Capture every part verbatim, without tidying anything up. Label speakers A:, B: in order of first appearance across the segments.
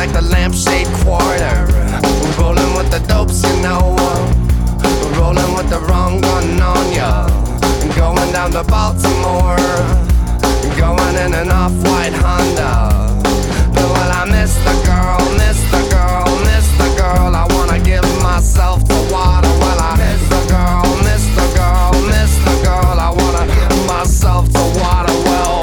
A: like the lampshade quarter. Rolling with the dopes, you know. Rolling with the wrong gun on ya. Going down to Baltimore. Going in an off-white Honda. But well, I miss the girl, miss the girl, miss the girl. I wanna give myself to water. Well, I miss the girl, miss the girl, miss the girl. I wanna give myself to water. Well,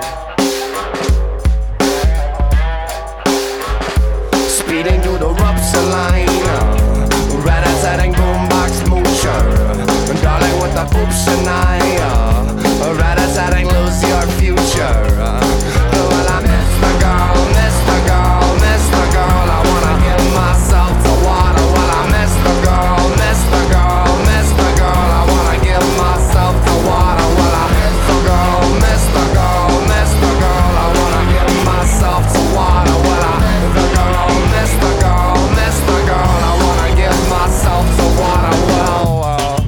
A: speeding through the rupture line, rat-a-tat-ing boombox moocher, darling with the poop Shania, rat-a-tat-ing lose your future. Well, I miss the girl, miss the girl, miss the girl. I wanna give myself to water. Well, I miss the girl, miss the girl, miss the girl. I wanna give myself to water. Well, I miss the girl, miss the girl, miss the girl. I wanna give myself to water. Well, I miss the girl, miss the girl, miss the girl. I wanna give myself to water. Well, uh,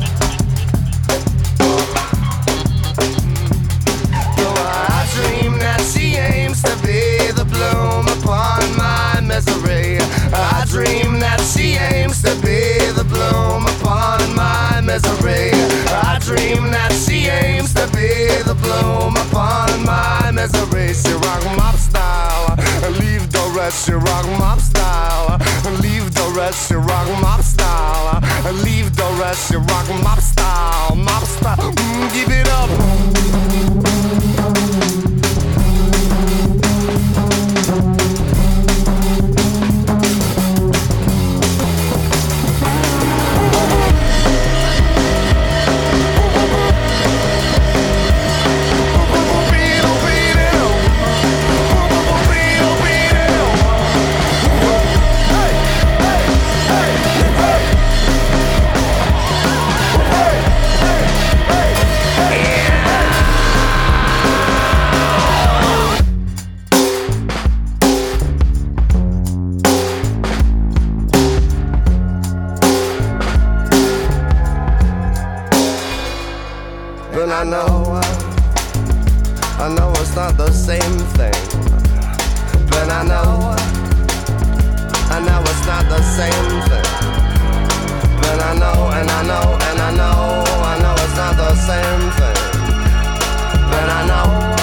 A: I dream that she aims to be the bloom upon my misery. I dream that she aims to be the bloom upon my misery. I dream that she aims to be the bloom upon my misery. She rock mop style, leave the rest. She rock mop style, leave the rest. She rock mop style, leave the rest. She rock mop style, mop style. Mm, give it up. But I know, I know it's not the same thing. But I know, I know it's not the same thing. But I know, and I know, and I know, I know it's not the same thing. But I know.